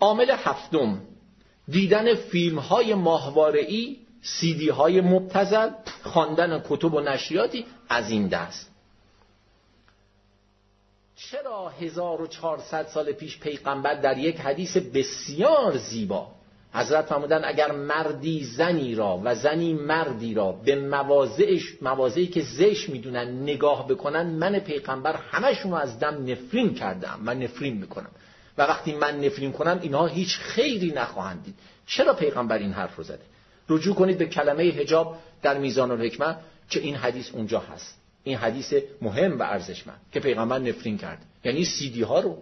عامل هفتم، دیدن فیلم های ماهواره‌ای، سی دی های مبتذل، خواندن کتب و نشریاتی از این دست. چرا 1400 سال پیش پیغمبر در یک حدیث بسیار زیبا حضرت فرمودن اگر مردی زنی را و زنی مردی را به مواضعی که زشت میدونن نگاه بکنن، من پیغمبر همشون رو از دم نفرین کردم، من نفرین میکنم و وقتی من نفرین کنم اینها هیچ خیری نخواهند دید. چرا پیغمبر این حرف رو زده؟ رجوع کنید به کلمه حجاب در میزان الحکمه که این حدیث اونجا هست، این حدیث مهم و ارزشمند که پیغمبر نفرین کرد. یعنی CD ها رو،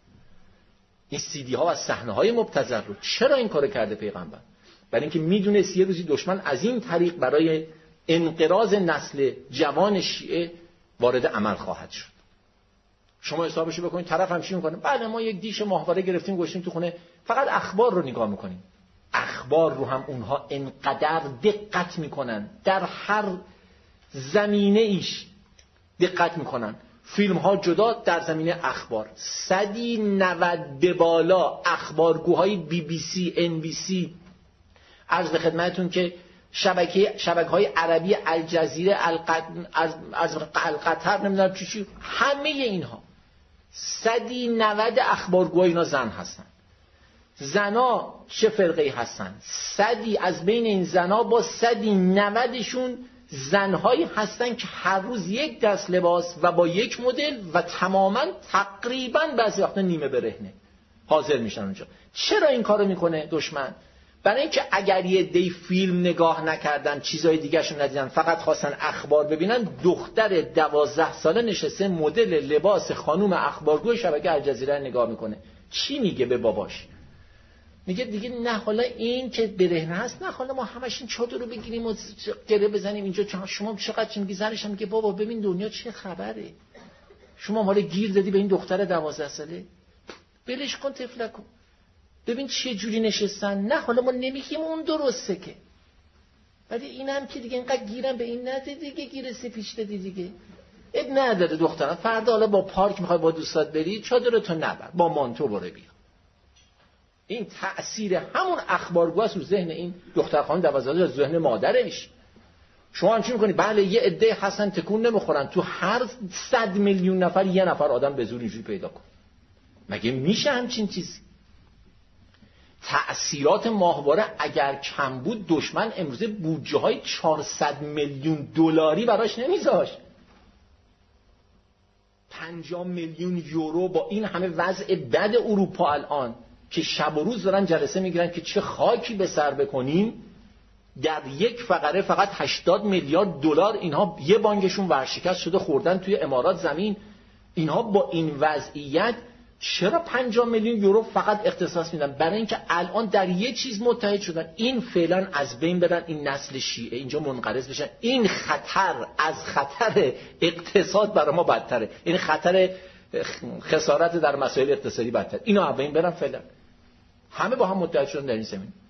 این CD ها و صحنه های مبتذل رو چرا این کارو کرده پیغمبر؟ برای اینکه میدونست یه روزی دشمن از این طریق برای انقراض نسل جوان شیعه وارد عمل خواهد شد. شما حسابشو بکنید، طرف هم چی میکنه؟ بعد ما یک دیش ماهواره گرفتیم گذاشتیم تو خونه، فقط اخبار رو نگاه میکنیم. اخبار رو هم اونها انقدر دقت میکنن، در هر زمینه ایش دقت میکنن. فیلم ها جدا، در زمینه اخبار 190 به بالا اخبارگوهای BBC، NBC، عرض به خدمتتون که شبکه‌های عربی، الجزیره، از القطر، نمیدونم چی، همه اینها 190 اخبارگوهای اینا زن هستن. زنا چه فرقه‌ای هستن؟ 100 از بین این زنا با 190شون زنهایی هستن که هر روز یک دست لباس و با یک مدل و تماما تقریبا بعضی وقتا نیمه برهنه حاضر میشن اونجا. چرا این کارو میکنه دشمن؟ برای اینکه اگر یه دی فیلم نگاه نکردن، چیزای دیگه‌شون ندیدن، فقط خواستن اخبار ببینن، دختر 12 ساله نشسته مدل لباس خانوم اخبارگوی شبکه الجزیره نگاه میکنه. چی میگه به باباش؟ میگه دیگه نه حالا این که برهنه هست، نه حالا ما همش این چادر رو بگیریم و گره بزنیم اینجا. شما چقدر چی میگی؟ زنش هم میگه بابا ببین دنیا چه خبره، شما حالا گیر دادی به این دختر 12 ساله، بلش کن، طفله کن، ببین چه جوری نشستن. نه حالا ما نمیگیم اون درسته که، ولی اینم که دیگه اینقدر گیرم به این نده دیگه، گیر سپیچ دادی دیگه، اب نداره دخترم، فردا حالا با پارک میخوای با دوستات بری، چادرتو نبر، با مانتو برو بیا. این تأثیر همون اخبارگو است رو ذهن این دختر خانم 12 ذهن مادرش. شما هم چی میکنی؟ بله یه عده هستن تکون نمیخورن، تو هر 100 میلیون نفر یه نفر آدم به زور اینجوری پیدا کن. مگه میشه همچین چیزی؟ تأثیرات ماهواره اگر کم بود دشمن امروزه بودجه های 400 میلیون دلاری براش نمیذاشت. 50 میلیون یورو با این همه وضع بد اروپا الان که شب و روز دارن جلسه میگیرن که چه خاکی به سر بکنیم، در یک فقره فقط 80 میلیارد دلار اینها یه بانکشون ورشکست شده خوردن توی امارات زمین. اینها با این وضعیت چرا 50 میلیون یورو فقط اختصاص میدن؟ برای اینکه الان در یه چیز متحد شدن، این فعلا از بین برن، این نسل شیعه اینجا منقرض بشن. این خطر از خطر اقتصاد برای ما بدتره، این خطر خسارت در مسائل اقتصادی بدتر. اینو از بین برن فعلا. همه با هم متحد شدن در این زمین.